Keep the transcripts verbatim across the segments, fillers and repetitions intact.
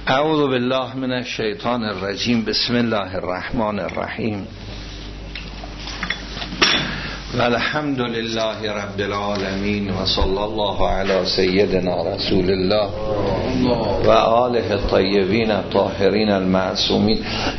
اعوذ بالله من الشیطان الرجیم. بسم الله الرحمن الرحیم. والحمد لله رب العالمین و صلی الله علی سیدنا رسول الله و آله الطیبین الطاهرین المعصومین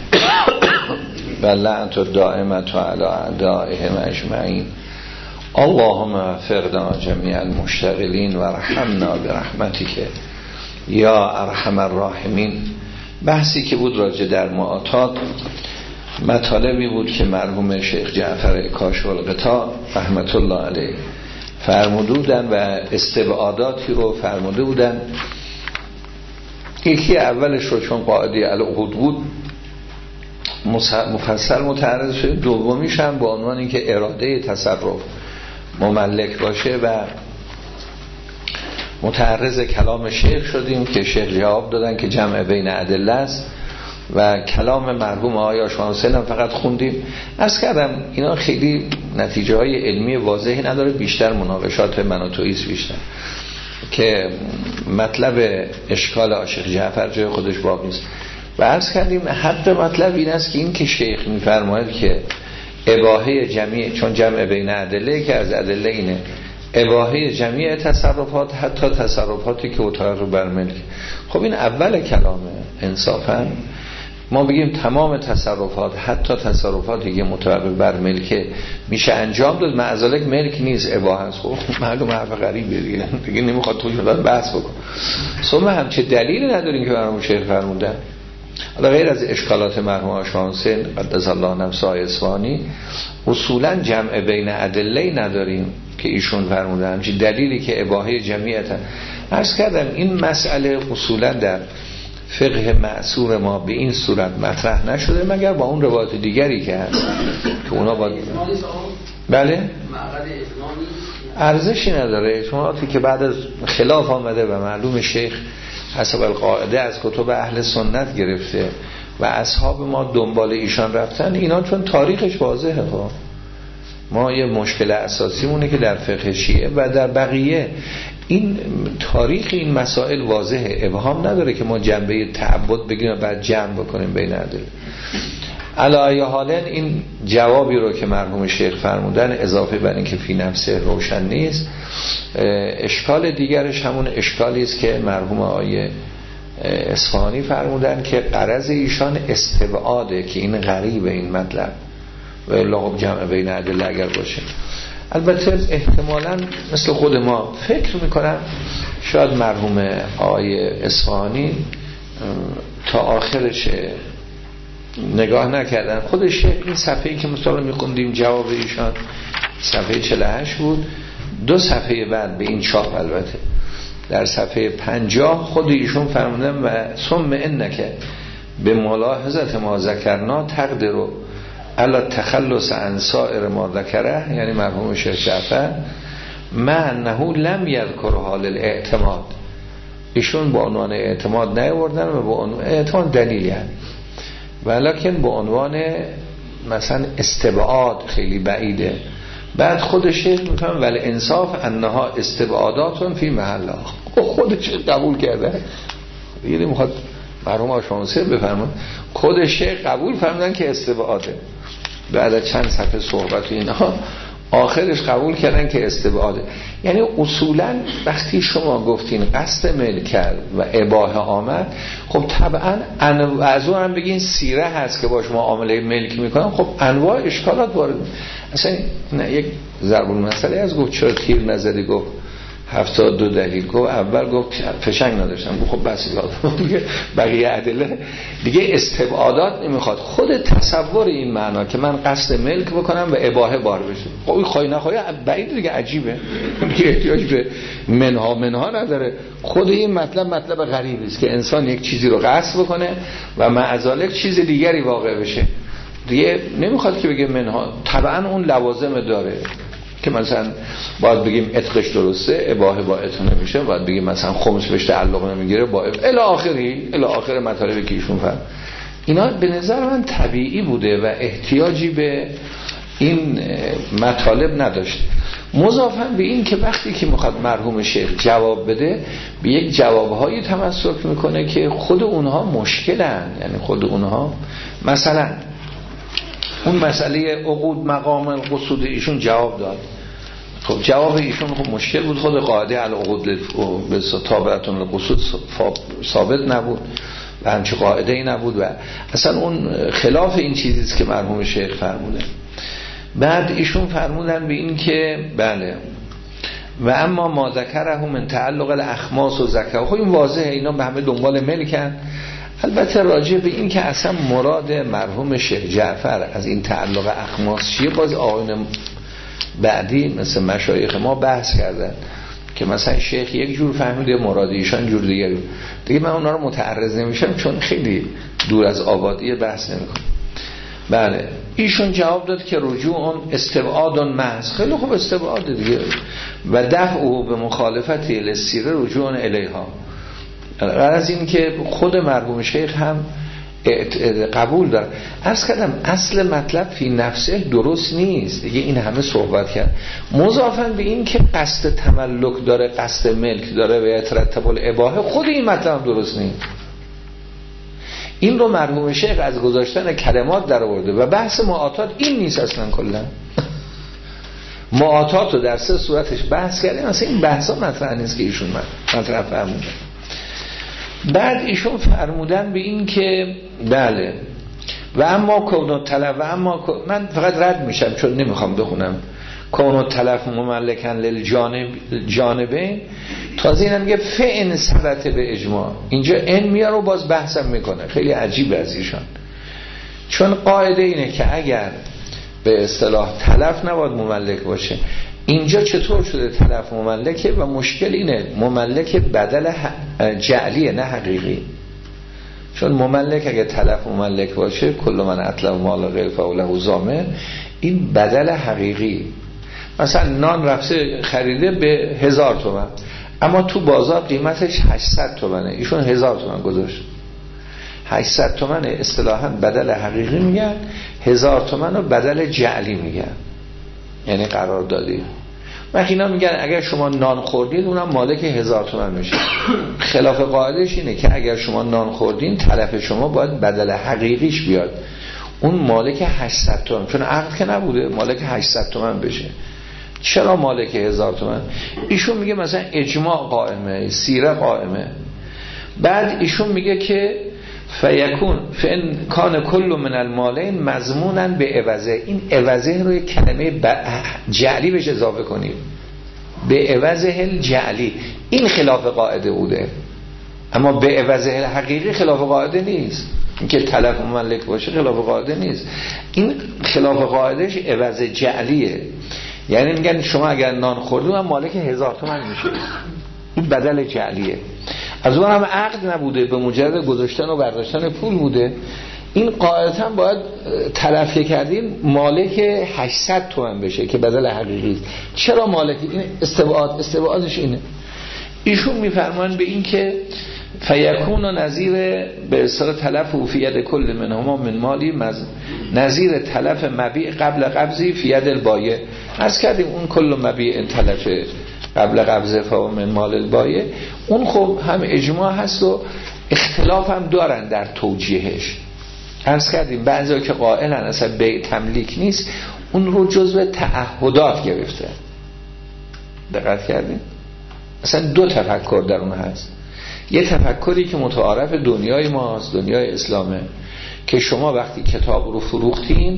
و لعنت الدائمة علی اعدائهم اجمعین. اللهم وفقنا جمیع المشتغلین و رحمنا برحمتک یا ارحم الراحمین. بحثی که بود راجع در معاطات، مطالبی بود که مرحوم شیخ جعفر کاشف‌الغطا رحمت الله علیه فرموده بودن و استبعاداتی رو فرموده بودن. یکی اولش رو چون قاعده العقود بود مفصل متعرض شد، دومیش هم با عنوان اینکه اراده تصرف مملک باشه و متعرض کلام شیخ شدیم که شیخ جواب دادن که جمع بین ادله است و کلام مرحوم آقای آشوان حسین هم فقط خوندیم. عرض کردم اینا خیلی نتیجه های علمی واضحی نداره، بیشتر مناقشات من و توییست بیشتر که مطلب اشکال عاشق جعفر جای خودش باقی است. و عرض کردیم حد مطلب این است که این که شیخ میفرماید که اباحه جمعی، چون جمع بین ادله که از ادله اینه اباحه جمعی تصرفات، حتی تصرفاتی که متعلق بر ملک. خب این اول کلامه. انصافا ما بگیم تمام تصرفات، حتی تصرفاتی که متعلق بر ملک میشه انجام داد، معذالک ملک نیست، اباحه است. خب معلوم حرف غریبه دیگه، دیگه نمیخواد تو جدال بحث بکن. ثم هم چه دلیلی نداریم که برامون شیخ فرمودن. حالا غیر از اشکالات مرحوم آشوان حسین قدس الله نفسه اصفهانی، اصولا جمع بین ادله نداریم که ایشون فرمودن همچین دلیلی که اباحه جمعیت. عرض کردم این مسئله اصولا در فقه معصور ما به این صورت مطرح نشده مگر با اون روایت دیگری که هست که اونا با بله ارزشی نداره. احتمالاتی که بعد از خلاف آمده و معلوم شیخ حسب القاعده از کتب اهل سنت گرفته و اصحاب ما دنبال ایشان رفتن، اینا چون تاریخش واضحه. ها ما یه مشکل اساسی مونه که در فقه شیعه و در بقیه این تاریخ این مسائل واضحه، ابهام نداره که ما جنبه تعبد بگیم و بعد جمع بکنیم بین ادله. علی ای حال این جوابی رو که مرحوم شیخ فرمودن اضافه بر این که فی نفسه روشن نیست، اشکال دیگرش همون اشکالی است که مرحوم آقای اصفهانی فرمودن که غرض ایشان استبعاده، که این غریبه این مطلب و لغب جمع بین ادله اگر باشه. البته احتمالاً مثل خود ما فکر میکنم شاید مرحوم آقای اصفهانی تا آخرش نگاه نکردن. خود شیخ این صفحه‌ای که مثلا میخوندیم جواب ایشان صفحه چهل و هشت بود، دو صفحه بعد به این چاپ البته در صفحه پنجاه خود ایشون فرمودن و ثم انک به ملاحظت ما ذکرنا تقدر علی تخلص عن سائر ما ذکره، یعنی مرحوم شیخ جعفر ما انه لم یذکر حال الاعتماد، ایشون با عنوان اعتماد نیاوردن و با عنوان اعتماد دلیل یعنی ولکن با عنوان مثلا استبعاد خیلی بعیده. بعد خود شیخ میفهم ولی انصاف انها استبعاداتون فی محله، خودش قبول کرده. یعنی میخواد مرحوم آشوان حسین بفرمون خود شیخ قبول فرمودن که استبعاده. بعد از چند صفحه صحبت اینا آخرش قبول کردن که استبعاده. یعنی اصولا وقتی شما گفتین قصد ملک کرد و اباحه آمد، خب طبعا از اون هم بگین سیره هست که با شما عامله ملک میکنن، خب انواع اشکالات وارد. اصلا نه یک ضرب المثل از گفت چرا تیر نزدی، گفت هفتاد دو دلیل. گفت اول گفت فشنگ نداشتم، گفت خب بس دیگه بقیه ادله دیگه استبعادات نمیخواد. خود تصور این معنا که من قصد ملک بکنم و اباحه بار بشه، خب این خواهی نخواهی بعید دیگه عجیبه، دیگه احتیاج به منها منها نداره. خود این مطلب مطلب غریبی است که انسان یک چیزی رو قصد بکنه و معذالک چیز دیگری واقع بشه، دیگه نمیخواد که بگه منها. طبعا اون لوازم داره که مثلا باید بگیم عتقش درسته، اباحه با عتق نمیشه، باید بگیم مثلا خمس بهش تعلق نمیگیره با الی آخری الی آخر مطالبی که ایشون فهم. اینا به نظر من طبیعی بوده و احتیاجی به این مطالب نداشت. مضافاً به این که وقتی که میخواد مرحوم شیخ جواب بده به یک جوابهایی تمسک میکنه که خود اونها مشکلن، یعنی خود اونها مثلا اون مسئله عقود مقام القصود ایشون جواب داد. خب جواب ایشون خب مشکل بود، خود قاعده العقود به تابعتون القصود ثابت نبود و همچه قاعده ای نبود و اصلا اون خلاف این چیزیست که مرحوم شیخ فرموده. بعد ایشون فرمودن به این که بله و اما ما ذکره من تعلق الاخماس و ذکر، خب این واضحه، اینا به همه دنبال ملکن. البته راجع به این که اصلا مراد مرحوم شیخ جعفر از این تعلق اخماس چیه، باز آقایون بعدی مثل مشایخ ما بحث کردن که مثلا شیخ یک جور فهمیده، مراد ایشان جور دیگه. دیگه من اونا رو متعرض نمیشم چون خیلی دور از آبادی بحث نمیکنم. بله ایشون جواب داد که رجوع اون استبعاد محض، خیلی خوب استبعاد دیگه، و دفع او به مخالفتی للسیره رجوع الیها. غرض این که خود مرحوم شیخ هم قبول داره. عرض کردم اصل مطلب فی نفسه درست نیست دیگه، این همه صحبت کرد. مضافاً به این که قصد تملک داره، قصد ملک داره و یترتب الاباحه، خود این مطلب درست نیست. این رو مرحوم شیخ از گذاشتن کلمات در آورده و بحث معاطات این نیست اصلا. کلا معاطات رو در سه صورتش بحث کردیم، اصلا این بحثا مطرح نیست که ایشون مطرح فرمودن. بعد ایشون فرمودن به این که بله و اما کون طلب و اما من فقط رد میشم چون نمیخوام بخونم کون طلب مملکن للجانب جانبین، تازه اینا میگه فعن ثبت به اجماع، اینجا ان میاره و باز بحثم میکنه. خیلی عجیبه از ایشان، چون قاعده اینه که اگر به اصطلاح تلف نباید مملک باشه. اینجا چطور شده تلف مملکه و مشکل اینه مملک بدل جعلیه نه حقیقی، چون مملک اگه تلف مملک باشه کل من اطلب مال غیر فاوله زامن، این بدل حقیقی. مثلا نان رفته خریده به هزار تومن اما تو بازار قیمتش هشتصد تومنه، ایشون هزار تومن گذاشت. هشتصد تومن اصطلاحاً بدل حقیقی میگن، هزار تومن رو بدل جعلی میگن، یعنی قرار دادی. وقتی اینا میگن اگر شما نان خوردید اونم مالک هزار تومن میشه. خلاف قاعدش اینه که اگر شما نان خوردین تلف شما باید بدل حقیقیش بیاد، اون مالک هشتصد تومن، چون عقد که نبوده مالک هشتصد تومن بشه. چرا مالک هزار تومن؟ ایشون میگه مثلا اجماع قائمه، سیره قائمه. بعد ایشون میگه که فیکون فان کان کل من المالین مضمونا به عوضه، این عوضه رو یک کلمه جعلی بهش اضافه کنید، به عوضه الجعلی. این خلاف قاعده بوده، اما به عوضه حقیقی خلاف قاعده نیست. این که تلف مملک باشه خلاف قاعده نیست، این خلاف قاعدهش عوض جعلیه. یعنی میگن شما اگر نان خوردید من مالک هزار تومن میشه، این بدل جعلیه. از اون هم عقد نبوده، به مجرد گذاشتن و برداشتن پول بوده. این قاعدتا باید تلفی کردین مالک هشتصد تومن بشه که بدل حقیقی است. چرا مالک؟ این استبعاد، استبعادش اینه. ایشون میفرمان به این که فیکون و نظیر به اصطلاح تلف و فید کل منهما من مالی نظیر تلف مبیع قبل قبضی فید البایع. عرض کردیم اون کل مبیع تلف قبل قبضه فا من مال البایع، اون خب هم اجماع هست و اختلاف هم دارن در توجیهش. عرض کردیم بعضی که قائلن اصلا بیع تملیک نیست، اون رو جزو تعهدات گرفته. دقت کردیم؟ اصلا دو تفکر در اون هست. یه تفکری که متعارف دنیای ماست، دنیای اسلامه، که شما وقتی کتاب رو فروختین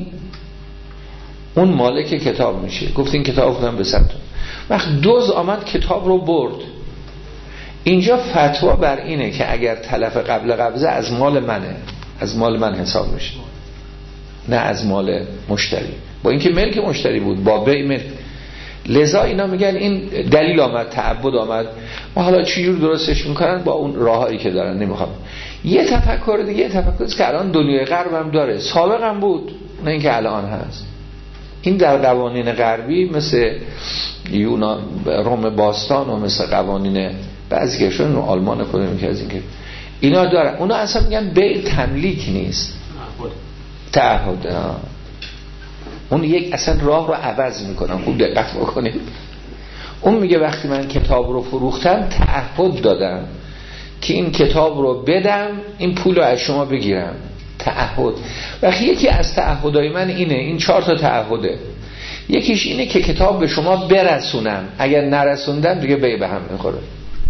اون مالک کتاب میشه. گفتین کتاب فروختم به صد تومن، وقت دوز آمد کتاب رو برد. اینجا فتوا بر اینه که اگر تلف قبل قبضه از مال منه، از مال من حساب میشه، نه از مال مشتری، با اینکه ملک مشتری بود با بیع ملک. لذا اینا میگن این دلیل آمد، تعبد آمد، ما حالا چجور درستش میکنن با اون راهایی که دارن نمیخوام. یه تفکر دیگه، یه تفکری که الان دنیای غرب هم داره، سابق هم بود، نه اینکه الان هست. این در قوانین غربی مثل یونان، روم باستان و مثل قوانین بعضی کشورن رو آلمان کدوم که از این که اینا دارن، اونا اصلا میگن بیع تملیک نیست، تعهد. اون یک اصلا راه رو عوض میکنن. خوب دقت بکنید. اون میگه وقتی من کتاب رو فروختم تعهد دادم که این کتاب رو بدم، این پول رو از شما بگیرم. تعهد. وقتی یکی از تعهدهای من اینه، این چهار تا تعهده. یکیش اینه که کتاب به شما برسونم، اگر نرسوندم دیگه بی به هم میخوره.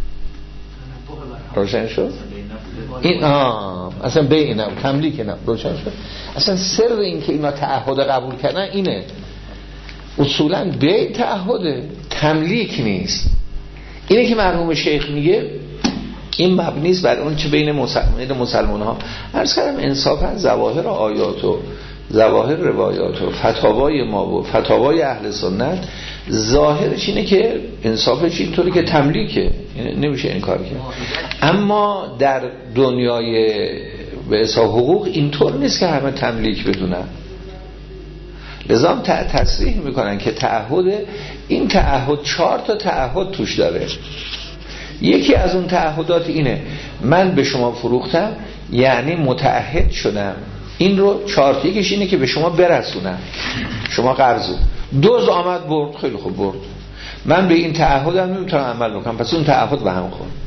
روشن شد؟ این آه اصلا بی اینم تملیک اینم روشن شد. اصلا سر این که اینا تعهد قبول کردن اینه. اصولا بی تعهده، تملیک نیست. اینه که مرحوم شیخ میگه این مبنی است بر اون چه بین مسلمان مسلمان ها. عرض کردم انصافا ظواهر آیات و ظواهر روایات و فتاوای ما و فتاوای اهل سنت ظاهرش اینه که انصافش اینطوری که تملیکه، نمیشه این کار کرد. اما در دنیای به حساب حقوق اینطور نیست که همه تملیک بدونن. لذا تصریح میکنن که تعهد، این تعهد چهار تا تعهد توش داره. یکی از اون تعهدات اینه من به شما فروختم، یعنی متعهد شدم این رو چهار تا. یکیش اینه که به شما برسونم، شما قرضو دوز آمد برد، خیلی خوب برد، من به این تعهدم نمیتونم عمل بکنم، پس اون تعهد به هم خورد.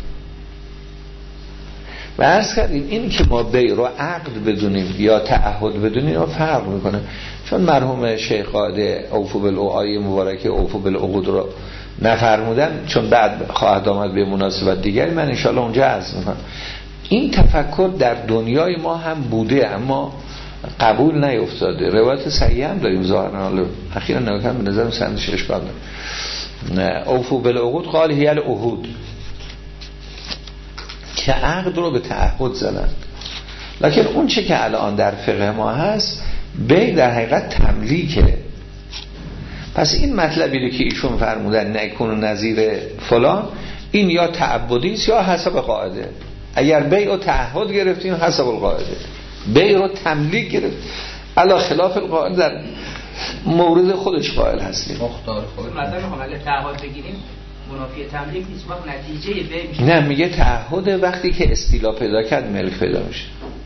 و عرض کردیم این که ما بیع رو عقد بدونیم یا تعهد بدونیم ما فرق میکنه. چون مرحوم شیخ قاعده اوفو بالعقود مبارکه اوفو بالعقود رو نفرمودن، چون بعد خواهد آمد به مناسبت دیگری من انشاءالله اونجا عرض میکنم. این تفکر در دنیای ما هم بوده اما قبول نیفتاده. روایت صحیح هم داریم ظاهرا، حالا اخیرا نگاه به نظر سندش اشکال داره. اوفو بالعقود قال هی العهود، که عقد رو به تعهد زدن. لکن اون چه که الان در فقه ما هست بیع در حقیقت تملیکه. پس این مطلبی که ایشون فرمودن نکون نظیر فلان، این یا تعبدی است یا حسب قاعده. اگر بیع و تعهد گرفتیم حسب القاعده، بیع رو تملیک گرفت علی خلاف القاعده در مورد خودش قائل هستیم. مختار خود مثلا میخوام اگه تعهد بگیریم منافی تملیک نیست، وقت نتیجه بیع میشه. نه میگه تعهد وقتی که استیلا پیدا کرد ملک پیدا میشه.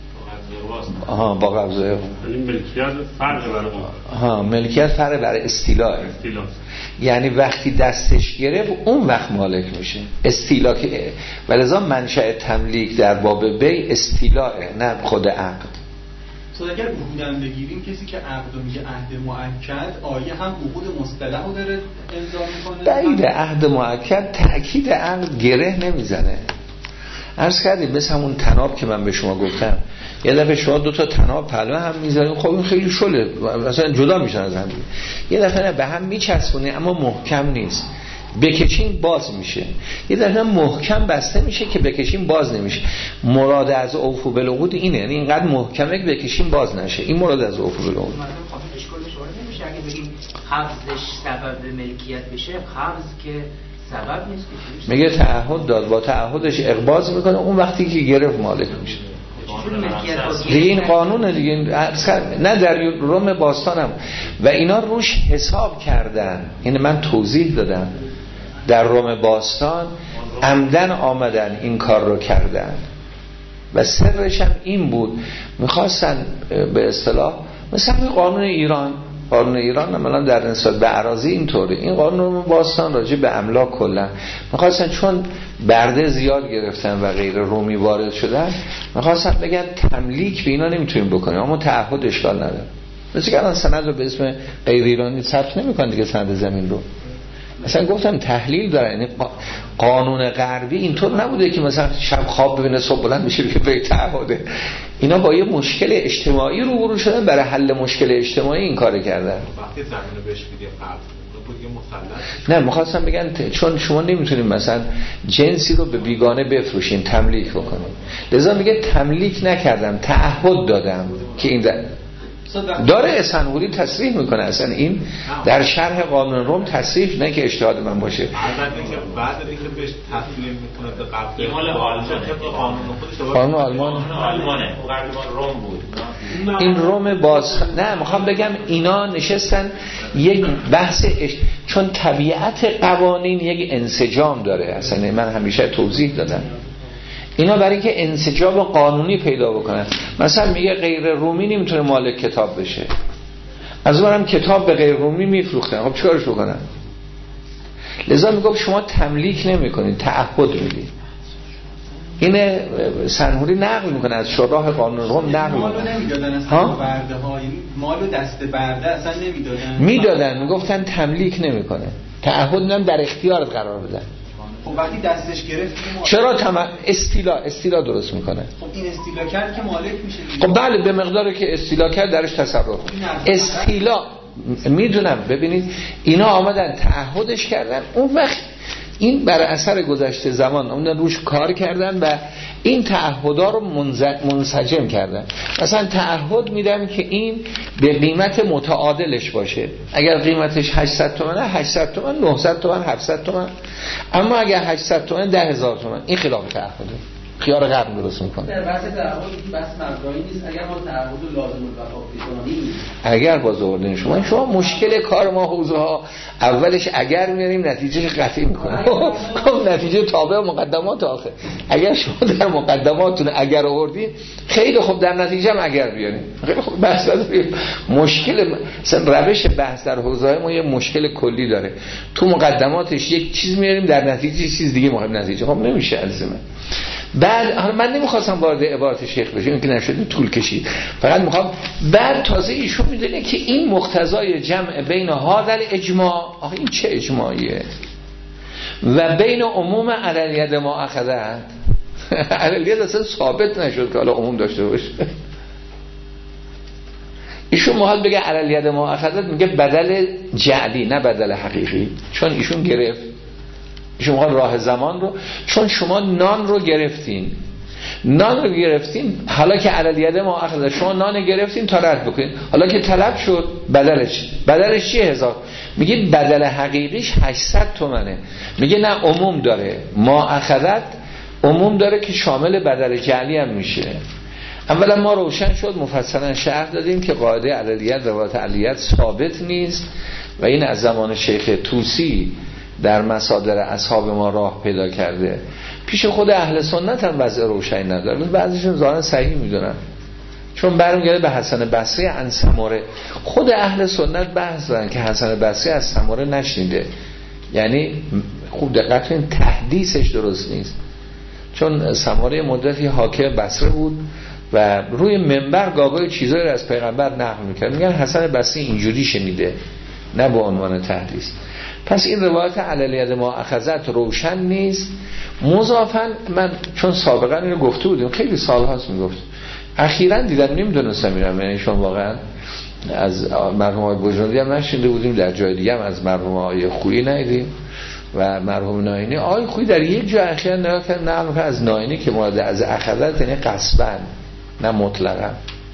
آها با قبضه یعنی ملکیت فرق برای ها ملکیت فرق برای استیلا. یعنی وقتی دستش گرفت اون وقت مالک میشه. استیلا که ولذا منشأ تملیک در باب بیع استیلاه، نه خود عقد. تو اگر عقودن بگیریم کسی که عقد میگه عهد مؤکد، آیه هم عقود مصطلح رو داره امضا میکنه. بعید عهد مؤکد تأکید عقد گره نمیزنه. عرض کردیم مثل همون تناب که من به شما گفتم، یه دفعه شما دو تا تناب پلو هم میذاریم، خب این خیلی شله مثلا جدا میشن از هم. یه دفعه نه به هم میچسبونه اما محکم نیست، بکشین باز میشه. یه دفعه محکم بسته میشه که بکشین باز نمیشه. مراد از اوفو بالعقود اینه، یعنی اینقدر محکمه که بکشین باز نشه. این مراد از اوفو بالعقود. نمیشه اگه بگیم قبضش سبب ملکیت بشه، قبض که سبب نیست که میگه تعهد داد، با تعهدش اقباض میکنه، اون وقتی که گرفت مالک میشه. دیگه این قانونه دیگه. نه در روم باستانم و اینا روش حساب کردن. این من توضیح دادم در روم باستان عمدن آمدن این کار رو کردن و سرش هم این بود، میخواستن به اصطلاح مثلا قانون ایران، قانون ایران مثلا در نسبت به اراضی اینطوره. این قانون باستان راجع به املاک کلا می‌خواستن، چون برده زیاد گرفتن و غیر رومی وارد شدن، می‌خواستن بگن تملیک به اینا نمیتونیم بکنیم اما تعهد اشکال نداره. مثل که الان سند رو به اسم غیر ایرانی ثبت نمی‌کنن دیگه، سند زمین رو. مثلا گفتم تحلیل داره، یعنی قانون غربی اینطور نبوده که مثلا شب خواب ببینه صبح بلند میشه بگه به تعهده. اینا با یه مشکل اجتماعی روبرو شدن، برای حل مشکل اجتماعی این کارو کردن. وقتی زمینو بهش میگه قرض بگه مسلط. نه می‌خواستم بگن چون شما نمیتونید مثلا جنسی رو به بیگانه بفروشین، تملیک بکنید. لذا میگه تملیک نکردم، تعهد دادم که این در داره اسنهوری تصریح میکنه. اصلا این در شرح قانون روم تصریح، نه که اجتهاد من باشه. البته اینکه بعد اینکه بهش تصمیم میکنه به قبل مال آلمان، قانون خودش قانون آلمان آلمانه، قانون روم بود. این روم باز نه میخوام بگم اینا نشستن یک بحث اش... چون طبیعت قوانین یک انسجام داره. اصلا من همیشه توضیح دادم اینا برای که انسجام قانونی پیدا بکنن. مثلا میگه غیر رومی نمیتونه مالک کتاب بشه، از اونم کتاب به غیر رومی میفروختن. خب چیکارش بکنن؟ لذا میگم شما تملیک نمیکنید، تعهد میدید. اینه سنهوری نقل میکنه از شراح قانون روم نقل مالو نمیدادن اصلا برده ها، یعنی مالو دست برده اصلا نمیدادن. میدادن، میگفتن تملیک نمیکنه، تعهد نم در اختیارت قرار بدن. خب وقتی دستش گرفت چرا تم... استیلا استیلا درست میکنه؟ خب این استیلا کرد که مالک میشه. خب بله، به مقداری که استیلا کرد درش تصرف. استیلا میدونم. ببینید اینا آمدن تعهدش کردن، اون وقت این بر اثر گذشته زمان اون روش کار کردن و این تعهدها رو منسجم کردن. مثلا تعهد میدم که این به قیمت متعادلش باشه، اگر قیمتش هشتصد تومنه هشتصد تومن، نهصد تومن، هفتصد تومن، اما اگر هشتصد تومن ده هزار تومن، این خلاف تعهده، خیار قرن درست میکنه. در بحث تعهد بس مبدایی نیست. اگر ما تعهد لازم الوفا کنیم، اگر باز آوردین شما شما مشکل کار ما حوزه ها اولش اگر میاریم نتیجهش قطعی میکنه. خب نتیجه تابع مقدمات آخه. اگر شما در مقدماتتون اگر آوردین خیلی خوب، در نتیجه هم اگر بیارین خیلی خوب. بحث نداریم. مشکل مثلا روش بحث در حوزه های ما یه مشکل کلی داره. تو مقدماتش یک چیز میاریم، در نتیجه چیز دیگه مهم نتیجه. خب نمیشه الزاما. بعد حالا من نمیخواستم وارد عبارت شیخ بشم، این که نشد طول کشید، فقط میخوام بعد تازه ایشون میدونه که این مقتضای جمع بین هذا اجماع، آخه این چه اجماعیه، و بین عموم علی ید ما اخذت. علی ید اصلا ثابت نشد که حالا عموم داشته باشه. ایشون محال بگه علی ید ما اخذت، میگه بدل جعلی نه بدل حقیقی، چون ایشون گرفت، شما راه زمان رو، چون شما نان رو گرفتین، نان رو گرفتین، حالا که علیه ما اخذ، شما نان گرفتین تا رد بکنین، حالا که طلب شد بدلش بدلش چیه؟ هزار. میگه بدل حقیقیش هشتصد تومنه. میگه نه، عموم داره، ما اخذت عموم داره که شامل بدل جعلی هم میشه. اولا ما روشن شد، مفصلا شرح دادیم که قاعده علیت روایت علیت ثابت نیست و این از زمان شیخ طوسی در مصادر اصحاب ما راه پیدا کرده. پیش خود اهل سنت هم وضع روشنی نداره، بعضیشون ظاهرا صحیح میدونن، چون برمیگرده به حسن بصری عن سمره. خود اهل سنت بحث دارن که حسن بصری از سمره نشنیده، یعنی خوب دقت کنید تحدیثش درست نیست، چون سمره مدتی حاکم بصره بود و روی منبر گاگای چیزایی رو از پیغمبر نقل میکرد. میگن حسن بصری اینجوری شنیده، نه به عنوان تحدیث. پس این روایت علی ید ما اخذت روشن نیست. مضافاً من چون سابقا اینو گفته بودیم، خیلی سال هاست میگفت، اخیراً دیدم نمیدونستم اینم، یعنی چون واقعا از مرحوم های بجندی هم نشنیده بودیم، در جای دیگه هم از مرحوم های خویی ندیدیم و مرحوم ناینی. آقای خویی در یک جا اخیراً نقل کرد از ناینی که مراد از اخذت یعنی قصباً نه مطلقاً.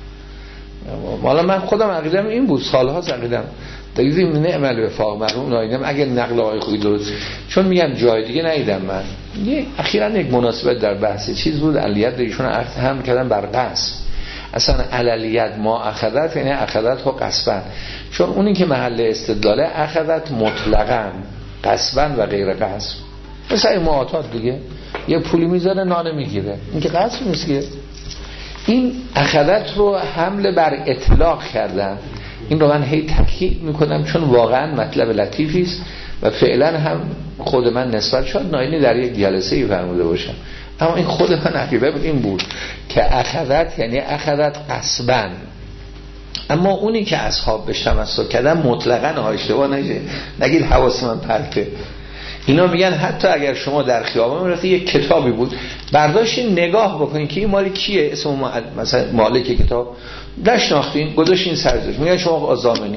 حالا من خودم عقیدم این بود، سال‌ها عقیدم دیدیم نعم الوفاق مرحوم ناینم اگر نقل آقای خویی درست، چون میگم جای دیگه ندیدم. من یه اخیراً یک مناسبت در بحث چیز بود، علیت ایشون هم کردن بر قصب، اصلا علیت ما اخذت یعنی اخذت ها قصبن، چون اونی که محل استدلاله اخذت مطلقاً قصبن و غیر قصب، مثل این معاطات دیگه، یه پولی میذاره نانه میگیره، این که قصب نیست که. این اخذت رو حمل بر اطلاق کردن. این رو من هی تاکید میکنم چون واقعا مطلب لطیفی است و فعلا هم خود من نسبت شد ناینی در یک جلسه ای فرموده باشم، اما این خود من عقیده بود این بود که اخذت یعنی اخذت قصبا. اما اونی که اصحاب بهش تمسک کردن مطلقاً اشتباه نشه، نگید حواس من پرته. اینا میگن حتی اگر شما در خیابان میرفتی یک کتابی بود برداشتین نگاه بکنین که این مالی کیه، اسم مثلا مالک کتاب نشناختین گذاشتین سرزش، میگن شما آزامنی.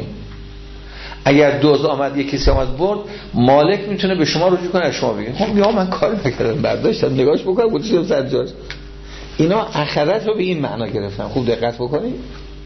اگر دوز آمد یک کسی آمد برد، مالک میتونه به شما رجوع کنه، از شما بگین خب یا من کار نکردم برداشتم نگاهش بکنم گذاشتم سرجاش. اینا اخذت رو به این معنا گرفتن. خوب دقت بکنید،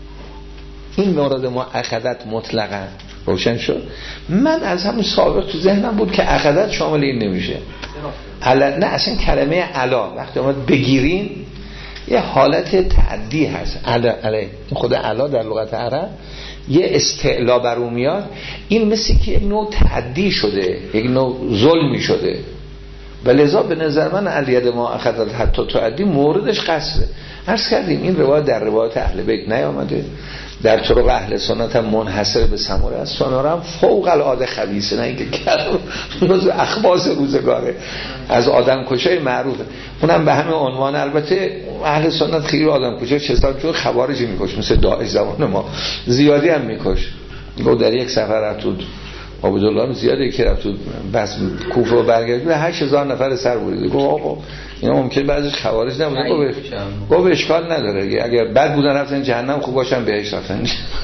این مورد ما اخذت مطلقاً روشن شد. من از همون سابق تو ذهنم بود که اخذت شامل این نمیشه. علا نه، اصلا کلمه علا وقتی اومد بگیرین یه حالت تعدی هست. علا علی خود علا در لغت عرب یه استعلا بر اون میاد، این مثل که یک نوع تعدی شده، یک نوع ظلمی شده. و لذا به نظر من الید ما اخذت حتی تعدی موردش قصده. عرض کردیم این روایت در روایت اهل بیت نیامده، در طرق اهل سنت هم منحصر به سمره است. سنره هم فوق العاده خبیثه، نه اینکه کلم اخباث روزگاره، از آدم کشای معروفه، اونم به همه عنوان. البته اهل سنت خیلی آدم کشای چه سال چون خوارجی میکش، مثل داعش زمان ما زیادی هم میکش. گفت در یک سفر رفت تو عبدالله زیاده که رفت تو بس کوفه و برگشت هشت هزار نفر سر بریده. گفت آقا اینا ممکن بعضیش خوارج نبودن. گفت گفت اشکال نداره، اگر بد بودن رفتن جهنم، خوب باشن بهشت رفتن.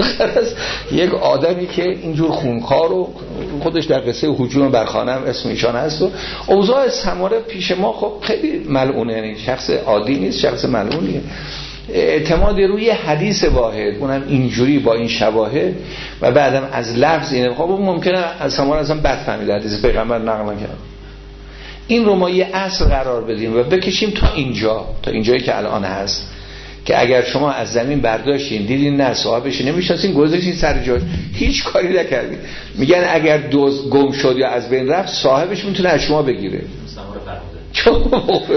یک آدمی که اینجور خونخوار و خودش در قصه هجوم بر خانه هم اسم ایشان هست و اوضاع سماره پیش ما خب خیلی ملعونه، یعنی شخص عادی نیست، شخص ملعونیه. اعتماد روی حدیث واحد، اونم اینجوری با این شواهد و بعدم از لفظ اینه، خب ممکنه از سماره اصلا بد فهمیده حدیث پیغمبر نقل نکنه. این رو ما یه اصل قرار بدیم و بکشیم تا اینجا، تا اینجایی که الان هست، که اگر شما از زمین برداشتین دیدین نه صاحبش نمیشناسین، گذاشتین سر جاش، هیچ کاری نکردین. میگن اگر دوز گم شد یا از بین رفت، صاحبش میتونه از شما بگیره. چون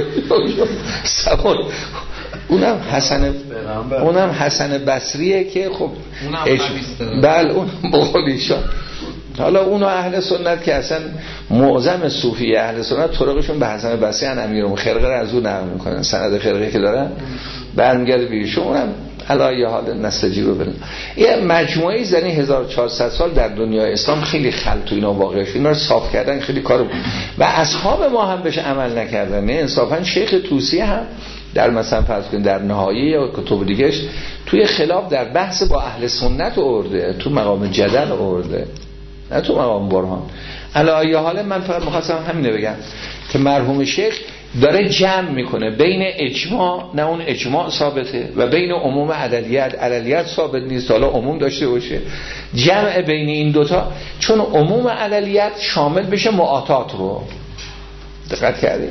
سماره اونم حسن اونم حسن بصریه که خب اونم بله اون بقولیشان. حالا اونو اهل سنت که اصلا معظم صوفی اهل سنت طرقشون به حسن بصری ان امیرم خرقه رو از اون نقل میکنن، سند خرقه که دارن برمیگرده بیشون. اونم علایه حال نستجیب بلن. یه مجموعه زنی هزار و چهارصد سال در دنیای اسلام خیلی خلط و اینا واقعه شد، اینا رو صاف کردن خیلی کار بود و اصحاب ما هم بهش عمل نکردن. نه انصافا شیخ طوسی هم در مثلا فرض کنید در نهایی یا کتب دیگهش توی خلاف در بحث با اهل سنت آورده، تو مقام جدل آورده، نه تو مقام برهان. علاوه حالا من فقط می‌خواستم همینه بگم که مرحوم شیخ داره جمع میکنه بین اجماع، نه اون اجماع ثابته، و بین عموم عدلیت، عدلیت ثابت نیست حالا عموم داشته باشه، جمع بین این دوتا، چون عموم عدلیت شامل بشه معاطات رو. دقت کردید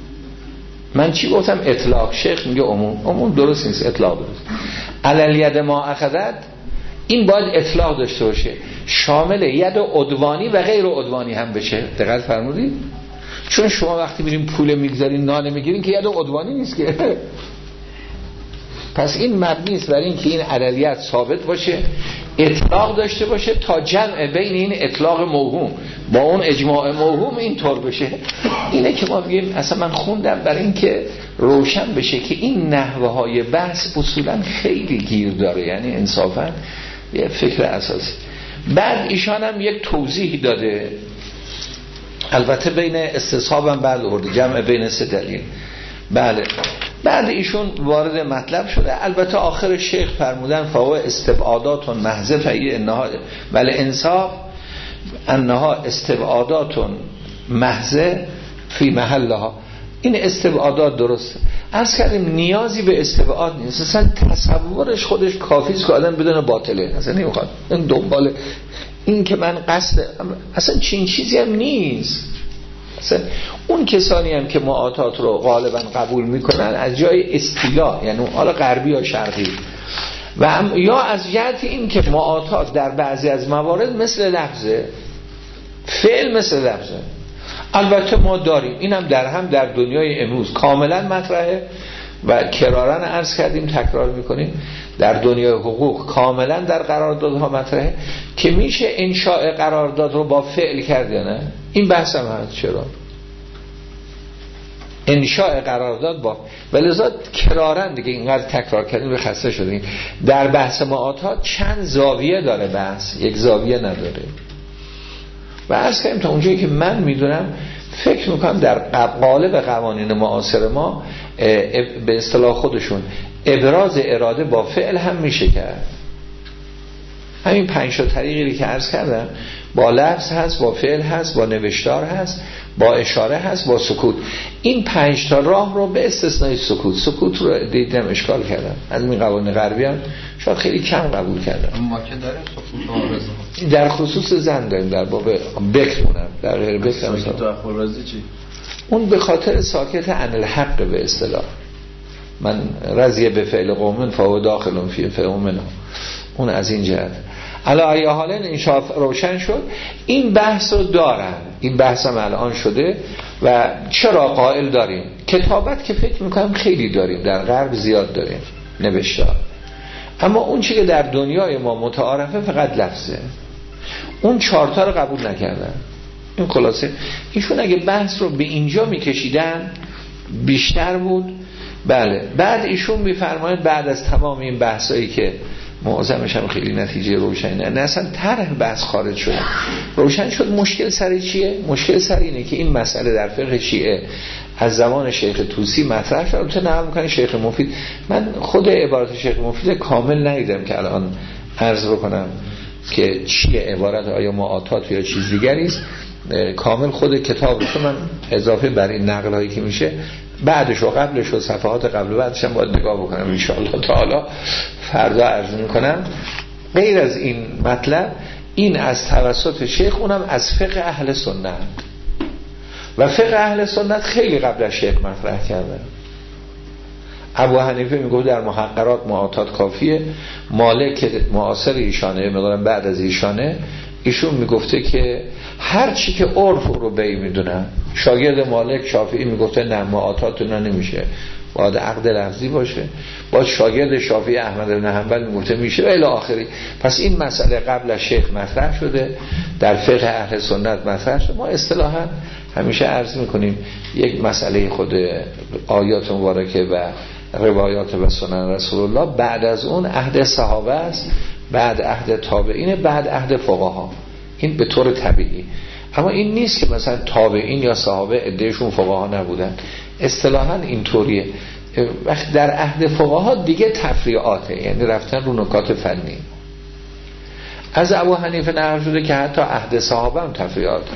من چی گفتم؟ اطلاق. شیخ میگه عموم، عموم درست نیست، اطلاق درست. علل ما اخذت این باید اطلاق داشته باشه، شامل ید عدوانی و غیر عدوانی هم بشه. دقت فرمودید؟ چون شما وقتی میرین پول میگذارین نان میگیرین که ید عدوانی نیست که. پس این مبنی است بر این که این عللیت ثابت باشه، اطلاق داشته باشه تا جمع بین این اطلاق موهوم با اون اجماع موهوم اینطور بشه. اینه که ما بگیم اصلا من خوندم برای این که روشن بشه که این نحوه های بحث اصولا خیلی گیر داره، یعنی انصافا یه فکر اساسی. بعد ایشان هم یک توضیح داده، البته بین استصحاب هم بعد آورده، جمع بین سه دلیل. بله بعد ایشون وارد مطلب شده. البته آخر شیخ فرمودن فهو استبعادات محض فهی انها ولی انصاف انها استبعادات محض فی محلها. این استبعادات درسته. عرض کردیم نیازی به استبعاد نیست، اصلا تصورش خودش کافیه که آدم بدون باطله، اصلا نمیخواد این دنبال این که من قصد، اصلا چین چیزی هم نیست. اصلا اون کسانی هم که معاطات رو غالبا قبول میکنن از جای استیلا، یعنی حالا غربی یا شرقی، و هم یا از جهت این که معاطات در بعضی از موارد مثل لفظه، فعل مثل لفظه. البته ما داریم اینم در هم در دنیای امروز کاملا مطرحه و کرارن عرض کردیم تکرار میکنیم، در دنیای حقوق کاملا در قراردادها مطرحه که میشه انشاء قرارداد رو با فعل کرد یا نه. این بحث هم هست چرا انشاء قرارداد با، ولذا کرارن دیگه اینقدر تکرار کردیم به خسته شدیم. در بحث معاطات چند زاویه داره بحث، یک زاویه نداره. و عرض کردیم تا اونجایی که من میدونم فکر میکنم در قالب قوانین معاصر ما به اصطلاح خودشون ابراز اراده با فعل هم میشه کرد. همین پنج تا طریقی که عرض کردم، با لفظ هست، با فعل هست، با نوشتار هست، با اشاره هست، با سکوت. این پنج تا راه رو به استثنای سکوت، سکوت رو دیدم اشکال کردم از این قوانین غربی هم شاید خیلی کم قبول کردم. ما که داریم سکوت در خصوص زن داریم، در باب بکر مونم، در غیر بکر هم سکوت اخورازی چی؟ اون به خاطر ساکت عن الحق به اصطلاح من رضیه به فعل قومن فهو داخل فی فعل قومن، اون از این جهت. علی حالا انشاء روشن شد. این بحث رو دارن، این بحث هم الان شده و چرا قائل داریم؟ کتابت که فکر میکنم خیلی داریم، در غرب زیاد داریم نوشتار، اما اون چی که در دنیای ما متعارفه فقط لفظه. اون چارتا رو قبول نکردن. این خلاصه ایشون اگه بحث رو به اینجا میکشیدن بیشتر بود. بله بعد ایشون میفرماید بعد از تمام این بحثایی که معظمش هم خیلی نتیجه روشنی نه, نه اصلا طرح بحث خارج شده، روشن شد مشکل سر چیه؟ مشکل سر اینه که این مسئله در فقه شیعه از زمان شیخ طوسی مطرح شد. البته نقل می‌کنه شیخ مفید، من خود عبارت شیخ مفید کامل ندیدم که الان عرض بکنم که چیه عبارت، آیا معاطات یا چیز دیگری است. کامل خود کتاب رو من اضافه بر این نقل هایی که میشه بعدش و قبلش و صفحات قبل و بعدش هم باید نگاه بکنم ان شاء الله تعالی، فردا عرض میکنم. غیر از این مطلب، این از توسط شیخ، اونم از فقه اهل سنت، و فقه اهل سنت خیلی قبل از شیخ مطرح کرده. ابو حنیفه میگه در محقرات معاطات کافیه. مالک معاصر ایشانه، مقدارم بعد از ایشانه، ایشون میگفته که هر چی که عرف رو بی میدونن. شاگرد مالک شافعی میگفته نه معاطات نه نمیشه، باید عقد لفظی باشه. باید شاگرد شافعی احمد بن حنبل میگفته میشه و الی آخری. پس این مسئله قبل از شیخ مطرح شده، در فقه اهل سنت مطرح شده. ما اصطلاحا همیشه عرض میکنیم یک مسئله خود آیات مبارکه و روایات و سنن رسول الله بعد از اون عهد صحابه است، بعد عهد تابعین، بعد عهد فقها. این به طور طبیعی. اما این نیست که مثلا تابعین یا صحابه عدهشون فقها نبودن. اصطلاحاً اینطوریه. وقت در عهد فقها دیگه تفریعاته، یعنی رفتن رو نکات فنی. از ابو حنیفه نقل شده که حتی عهد صحابه هم تفریعاته.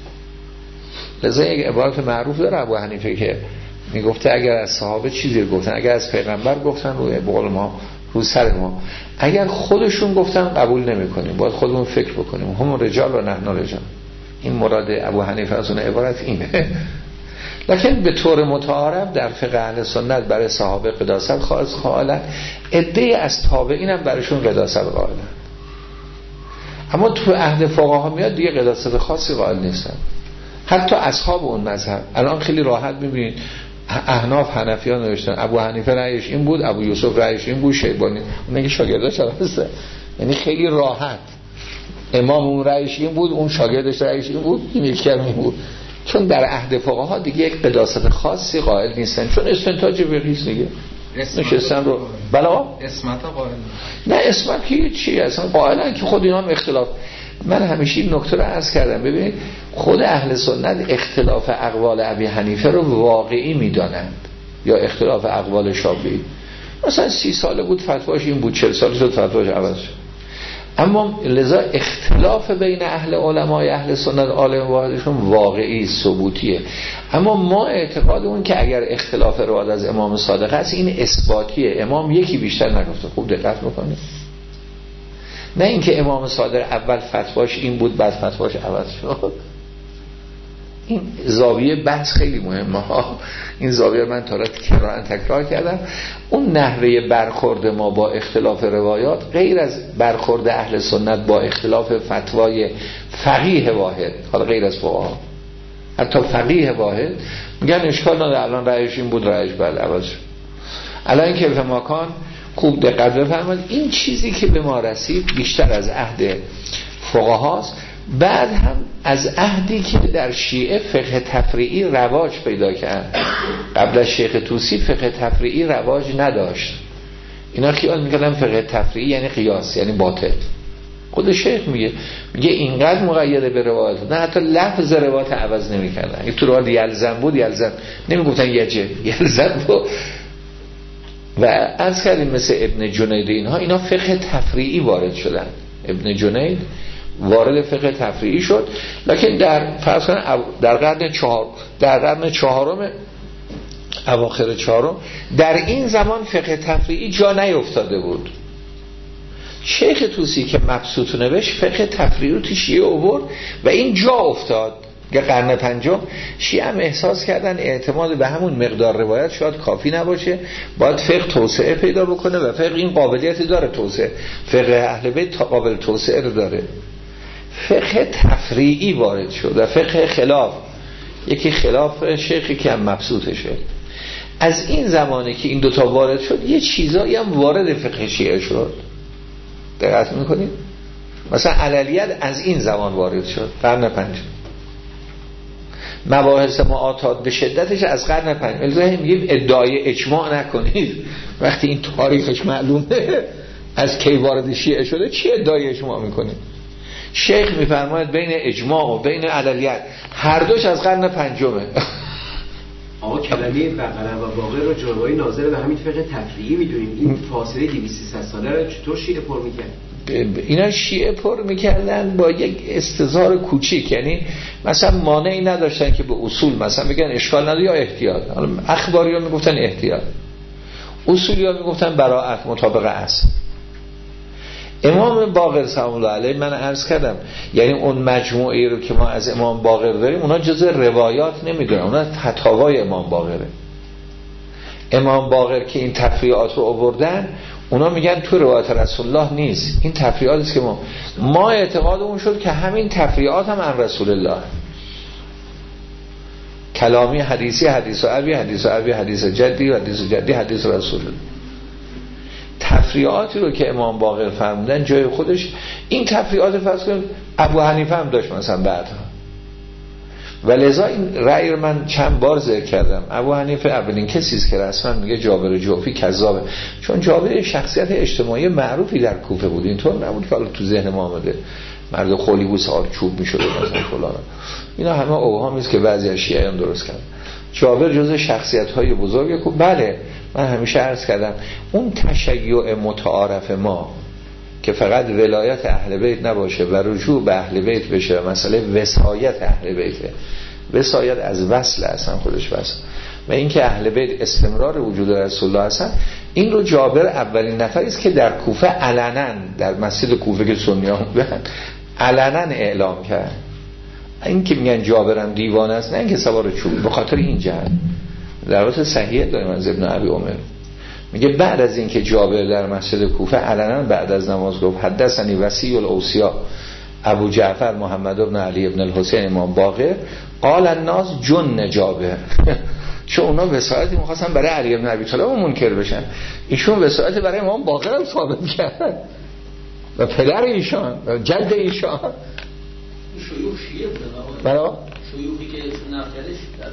لذا یک عبارت معروف داره ابو حنیفه که میگفته اگر از صحابه چیزی گفتن، اگر از پیغمبر گفتن روی بقول ما رو سر ما، اگر خودشون گفتن قبول نمی کنیم، باید خودمون فکر بکنیم. هم رجال و نحن رجال. این مراد ابو حنیفه از اون عبارت اینه. لکن به طور متعارف در فقه اهل سنت برای صحابه قداست خاص قائلن، عده از تابعین هم برایشون قداست قائلن. اما تو عهد فقها میاد دیگه قداست خاصی قائل نیستن. حتی اصحاب اون مذهب الان خیلی راحت میبینید احناف حنفیان نوشتن ابو حنیفه رأیش این بود، ابو یوسف رأیش این بود، شیبانی اون که شاگرداش هست، یعنی خیلی راحت امام اون رأیش این بود، اون شاگردش رأیش این بود، این یکی هم این بود. چون در عهد فقها دیگه یک قداست خاصی قائل نیستن، چون استنتاج فقهی دیگه نشستن رو بلا اسمت قائل نه اسمت که چی اصلا قائلن که خود اینا هم اختلاف. من همیشه این نکته رو عرض کردم، ببینید خود اهل سنت اختلاف اقوال ابی حنیفه رو واقعی میدانند یا اختلاف اقوال شافعی. مثلا سی ساله بود فتواش این بود، چهل ساله شد فتواش عوض شد. اما لذا اختلاف بین اهل علمای اهل سنت عالم واحدشون واقعی ثبوتیه. اما ما اعتقادمون که اگر اختلاف روایت از امام صادق هست این اثباتیه، امام یکی بیشتر نگفته. خوب دقت بکنید، نه اینکه امام صادق اول فتواش این بود بعد فتواش عوض شد. این زاویه بحث خیلی مهمه ها. این زاویه من تا کرارن تکرار کردم. اون نحوه برخورد ما با اختلاف روایات غیر از برخورد اهل سنت با اختلاف فتوای فقیه واحد، حالا غیر از فقها، حتی فقیه واحد میگن اشکال نداره الان رأیش این بود رأیش بعد عوض شد. الان که به مکان خوب دقت بفرمایید، این چیزی که به ما رسید بیشتر از عهد فقهاست، بعد هم از عهدی که در شیعه فقه تفریعی رواج پیدا کرد. قبل از شیخ طوسی فقه تفریعی رواج نداشت. اینا خیال میکردن فقه تفریعی یعنی قیاس، یعنی باطل. خود شیخ میگه میگه اینقدر مقیده به روایت، نه حتی لفظ روایت عوض نمیکردن. اگه تو روایت یلزم بود یلزم، نمیگفتن یجب، یلزم بود. و از کردیم مثل ابن جنید اینها، اینا فقه تفریعی وارد شدن. ابن جنید وارد فقه تفریعی شد، لکن در فرض کنید در قرن چهار در قرن چهارم اواخر چهارم در این زمان فقه تفریعی جا نیفتاده بود. شیخ طوسی که مبسوط نوشت فقه تفریعی رو تو شیعه آورد و این جا افتاد. که قرن پنجم شیعه هم احساس کردن اعتماد به همون مقدار روایت شاید کافی نباشه، باید فقه توسعه پیدا بکنه و فقه این قابلیت داره توسعه، فقه اهل بیت قابل توسعه رو داره. فقه تفریعی وارد شد و فقه خلاف یکی خلاف شیخی که هم مبسوطشه. از این زمانی که این دوتا وارد شد یه چیزایی هم وارد فقه شیعه شد. دقت میکنید؟ مثلا علیت از این زمان وارد شد، قرن پنجم. مباحث معاطات به شدتش از قرن پنجم. الزامی میگیم ادعای اجماع نکنید وقتی این تاریخش معلومه از کی وارد شیعه شده. چی ادعای اجماع میکنید؟ شیخ میفرماید بین اجماع و بین علیت هر دوش از قرن پنجمه. آقا کلمه بقره و باقر رو جوابای ناظر به همین فقه تفریعی میدونیم. این فاصله دویست سیصد ساله رو چطور شیعه پر میکرد؟ اینا شیعه پر میکردن با یک استظهار کوچیک، یعنی مثلا مانعی نداشتن که به اصول مثلا بگن اشکال نداره یا احتیاط. اخباری ها میگفتن احتیاط، اصولی ها میگفتن براءت مطابق اصل. امام باقر سلام الله علیه من عرض کردم، یعنی اون مجموعه رو که ما از امام باقر داریم اونا جزء روایات نمیدونن، اونا فتاوای امام باقره. امام باقر که این تفریعات رو آوردن اونا میگن تو روایت رسول الله نیست، این تفریعاتی است که ما ما اعتقادمون شد که همین تفریعات هم عن رسول الله، کلامی حدیثی حدیث ابی حدیث ابی حدیث جدی حدیث جدی حدیث رسول الله. تفریعاتی رو که امام باقر فرمودن جای خودش، این تفریعات فرض کنید ابو حنیفه هم داشت مثلا بعدها، ولذا این رأی رو من چند بار ذکر کردم. ابو حنیفه اولین کسی است که رسما میگه جابر جوفی کذابه، چون جابر شخصیت اجتماعی معروفی در کوفه بود، اینطور نبود که حالا تو ذهن ما آمده مرد خلی بود سال چوب میشده مثلا فلان. اینا همه اوهامی است که بعضی از شیعیان درست کردن. جابر جزء شخصیت‌های بزرگ کوفه. بله من همیشه عرض کردم اون تشیع متعارف ما که فقط ولایت اهل بیت نباشه و رجوع به اهل بیت بشه و مسئله وصایت اهل بیته، وصایت از وصل اصلا خودش وصل، و اینکه اهل بیت استمرار وجود رسول الله هستن، این رو جابر اولین نفری است که در کوفه علنا در مسجد کوفه که سنی‌ها بودن علنا اعلام کرد. این که میگن جابرم دیوانه است نه اینکه سوار چوب، به خاطر این جهت در روایت صحیح داریم از ابن ابی عمر میگه بعد از اینکه جابر در مسجد کوفه علنا بعد از نماز گفت حدثنی وصی الاوصیا ابو جعفر محمد بن علی بن الحسین امام باقر قال الناس جن جابر. چون اونا وصایتی می‌خواستن برای علی بن ابی طالب منکر بشن، ایشون وصایت برای امام باقر هم ثابت کرد و پدر ایشان و جد ایشان. شیوخ شیعه بودن برای شیوخی که نقلش در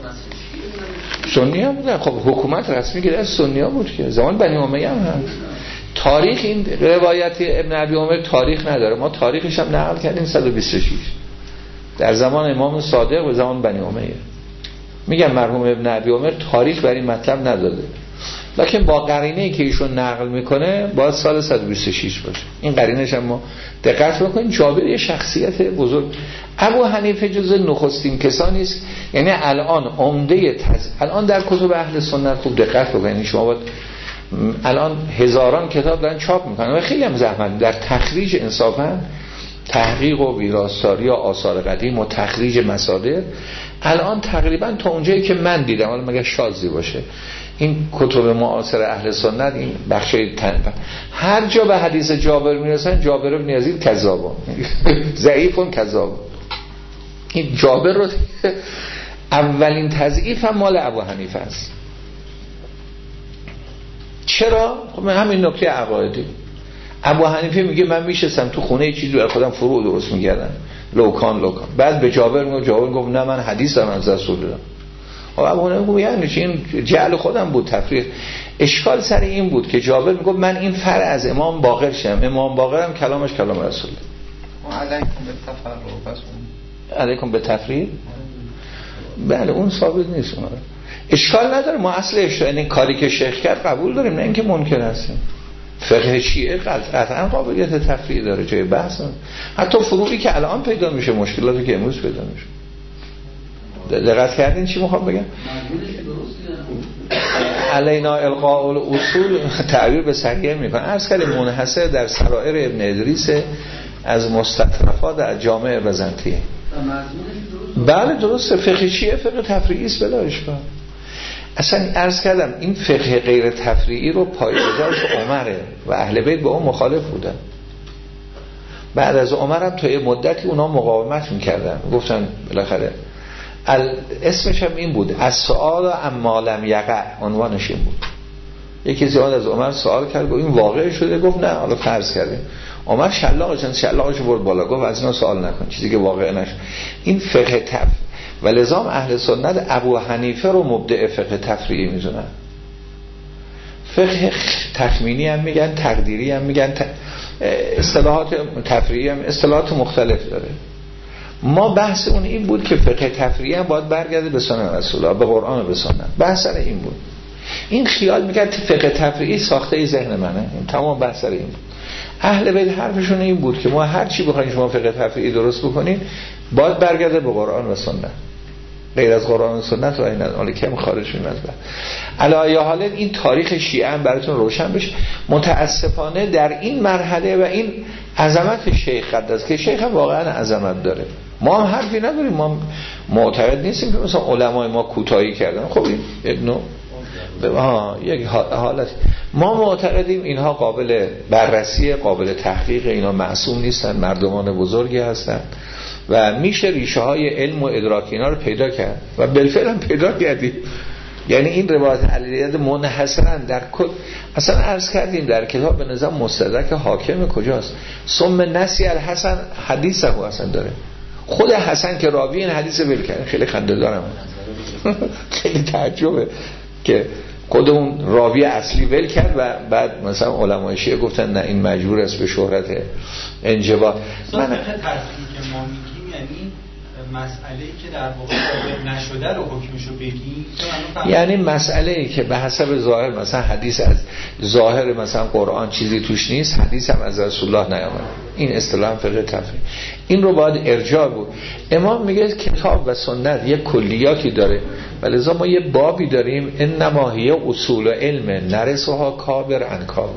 مسجد شیعه سنی هم بودن. خب حکومت رسمی که در سنی ها بود که زمان بنی امیه هم هم تاریخ این روایت ابن ابی عمر تاریخ نداره، ما تاریخش هم نقل کردیم صد و بیست و شش در زمان امام صادق و زمان بنی امیه. میگم مرحوم ابن ابی عمر تاریخ برای این مطلب نداده، لکن با قرینه‌ای که ایشون نقل میکنه باید سال صد و بیست و شش باشه. این قرینه‌ش هم ما دقت بکنیم. جابر یه شخصیت بزرگ. ابو حنیفه جزء نخستین کسانی است، یعنی الان عمده تز... الان در کتب اهل سنت خوب دقت بکنید، شما باید الان هزاران کتاب دارن چاپ میکنن و خیلی هم زحمت در تخریج انصافا تحقیق و ویراستاری و آثار قدیم و تخریج مصادر. الان تقریبا تا اونجایی که من دیدم، حالا مگه شاذی باشه، این کتب معاصر اهل سنت این بخشای تن هر جا به حدیث جابر میرسن جابر بن یزید کذاب ضعیفون کذاب. این جابر رو اولین تضعیف هم مال ابو حنیفه است. چرا؟ خب همین نکته عقایدی. ابو حنیفه میگه من میشستم تو خونه یه چیزی برای خودم فروع درست می‌کردم، لوکان لوکان. بعد به جابر میگه، جابر گفت نه من حدیث دارم از رسول الله. ابو حنیفه میگه یعنی چی؟ این جعل خودم بود تفریق. اشکال سر این بود که جابر میگه من این فرع از امام باقر شم، امام باقر هم کلامش کلام رسول الله. علیکم بالتفرق. پس علیکم بالتفریق. بله اون ثابت نیست. اون اشکال نداره، ما اصل اشاره این کاری که شیخ کرد قبول داریم، نه اینکه منکر هستیم. فقه شیعه قطعا قابلیت تفریع داره، جای بحث نه. حتی فروعی که الان پیدا میشه، مشکلاتی که امروز پیدا میشه. دقت کردین چی میخوام بگم؟ علینا القاء الاصول تعبیر به صحیح میکنه. عرض کردم منحصر در سرائر ابن ادریس از مستطرفات در جامع بزنطیه. بله درسته، فقه شیعه فقه تفریعی است بلا اشکال. اصلا عرض کردم این فقه غیر تفریعی رو پایه‌گذارش عمره و اهل بیت با اون مخالف بودن. بعد از عمر هم تا یه مدتی اونا مقاومت میکردن، گفتن بالاخره اسمش هم این بود از سؤال اما لم یقع، عنوانش این بود. یکی زیاد از عمر سوال کرد گفت این واقع شده؟ گفت نه حالا فرض کردیم. عمر شلاقش شلاقش برد بالا گفت از اینا سوال نکن چیزی که واقع نشه. این فقه تف و لزام اهل سنت ابو حنیفه رو مبدع فقه تفریعی میدونن. فقه تخمینی هم میگن، تقدیری هم میگن، اصطلاحات تفریعی هم اصطلاحات مختلف داره. ما بحث اون این بود که فقه تفریعی هم باید برگرده به سنت رسول الله، به قرآن و به سنت. بحث سر این بود. این خیال میگن فقه تفریعی ساخته ای ذهن منه. این تمام بحث سر این بود. اهل بیت حرفشون این بود که ما هر چی بخوایم شما فقه تفریعی درست بکنین باید برگرده به قرآن و سنت. غیر از قرآن و سنت و این حالا کم خارج میاد. علی حال این تاریخ شیعه هم براتون روشن بشه. متاسفانه در این مرحله و این عظمت شیخ قدس که شیخ هم واقعا عظمت داره. ما هم حرفی نداریم، ما معتقد نیستیم که مثلا علمای ما کوتاهی کردن. خب این یک نوع ها یک حالت ما معتقدیم اینها قابل بررسی، قابل تحقیق، اینا معصوم نیستن، مردمان بزرگی هستن و میشه ریشه های علم و ادراک اینا رو پیدا کرد و بالفعل هم پیدا کردیم. یعنی این روایت علیه منحصرا در کل اصلا عرض کردیم در کتاب به نظام مستدرک حاکم کجاست؟ ثم نسی الحسن حدیثه هو اصلا داره. خود حسن که راوی این حدیث ول کرد. خیلی خنده دارم خیلی تعجبه که خود اون راوی اصلی ول کرد و بعد مثلا علمای شیعه گفتن نه این مجبور است به شهرت انجبار. من تفسیری که ما میگیم یعنی مسئله‌ای که در واقع نشده رو حکمشو بگیم، یعنی مسئله‌ای که به حسب ظاهر مثلا حدیث از ظاهر مثلا قرآن چیزی توش نیست، حدیث هم از رسول الله نیامده. این اصطلاح فقه تفریع. این رو باید ارجاع بود. امام میگه کتاب و سنت یک کلیاتی داره ولذا ما یه بابی داریم انما هی اصول علم نرسها کابر عن کابر.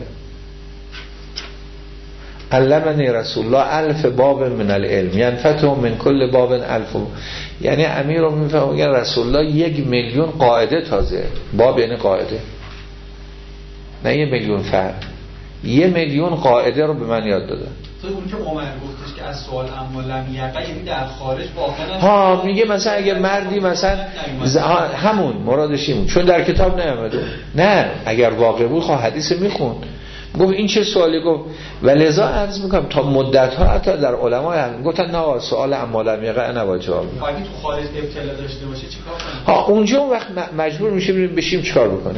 علمنی رسول الله الف باب من العلم ینفتح من کل باب الف. یعنی امیر رو میفهمه رسول الله یک میلیون قاعده تازه، باب یعنی قاعده، نه یه میلیون فرد، یه میلیون قاعده رو به من یاد داده. تو اون که عمر گفتش که از سوال اما لم یقع یعنی در خارج واقعا ها میگه مثلا اگر مردی مثلا همون مرادش این، چون در کتاب نیامده. نه اگر واقع بود خب حدیث میخوند. گفت این چه سوالی؟ گفت ولذا عرض میکنم تا مدت ها حتی در علمای هم گفتن نه سوال اما لم یقع نباید جواب بده. اگه تو خارج ابتلا داشته باشه چیکار کنه؟ ها اونجا اون وقت مجبور میشیم بشیم چیکار بکنه.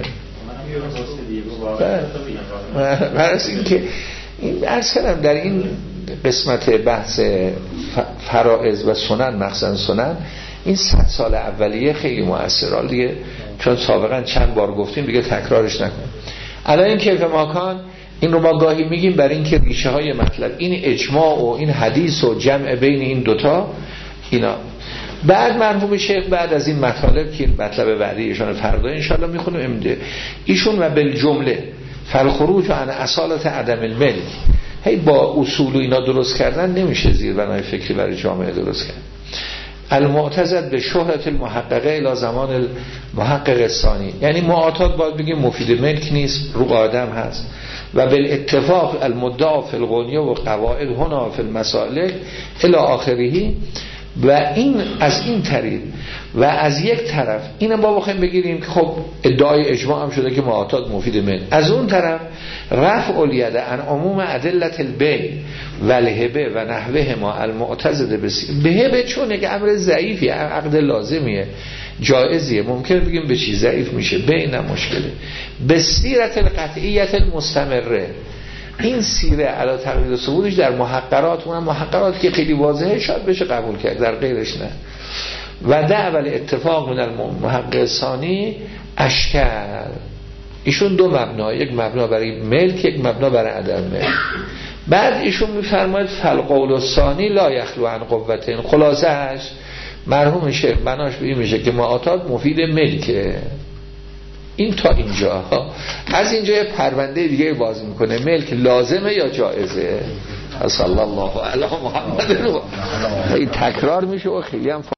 برای اینکه این عرض کردم در این قسمت بحث فرائض و سنن مخصوصا سنن این صد سال اولیه خیلی مؤثره دیگه، چون سابقا چند بار گفتیم دیگه تکرارش نکنیم. الان این کیف ماکان این رو ما گاهی میگیم برای اینکه ریشه های مطلب این اجماع و این حدیث و جمع بین این دوتا اینا. بعد مرحوم شیخ بعد از این مطالب که مطلب بعدی ایشان فردا انشالله میخونیم امده ایشون و بالجمله فالخروج عن اصالت عدم الملک، هی با اصول و اینا درست کردن نمیشه زیر بنای فکری برای جامعه درست کرد. المعتزد به شهرت المحققه الى زمان المحقق الثانی، یعنی معاطات باید بگیم مفید ملک نیست، رو قاعدم هست. و بالاتفاق المدعا فی الغنیه و قواعد هنا فی المسائل الی آخره. و این از این طریق و از یک طرف اینم با بخوایم بگیریم که خب ادعای اجماع هم شده که معاطات مفید ملک، از اون طرف رفع الید عن عموم ادلت البیع و الهبه و نحوه ما المعتزد بهبه، چون یک امر ضعیفی عقد لازمیه جایزیه، ممکن بگیم به چی ضعیف میشه، بین مشکله به سیرت القطعیت المستمره. این سیره علی تقلید ثبوتش در محقرات، اونم محقرات که خیلی واضحه شاید بشه قبول کرد، در غیرش نه. و دعوال اتفاق من المحقق ثانی اشکر، ایشون دو مبنا، یک مبنا برای ملک، یک مبنا برای عدم ملک. بعد ایشون میفرماید فالقول الثانی لا یخلو عن قوتین. خلاصهش مرحوم شیخ بناش به این میشه که معاطات مفید ملکه. این تا اینجا، از اینجا یه پرونده دیگه باز میکنه، ملک لازمه یا جائزه. صلی الله علی محمد. این تکرار میشه و خیلی هم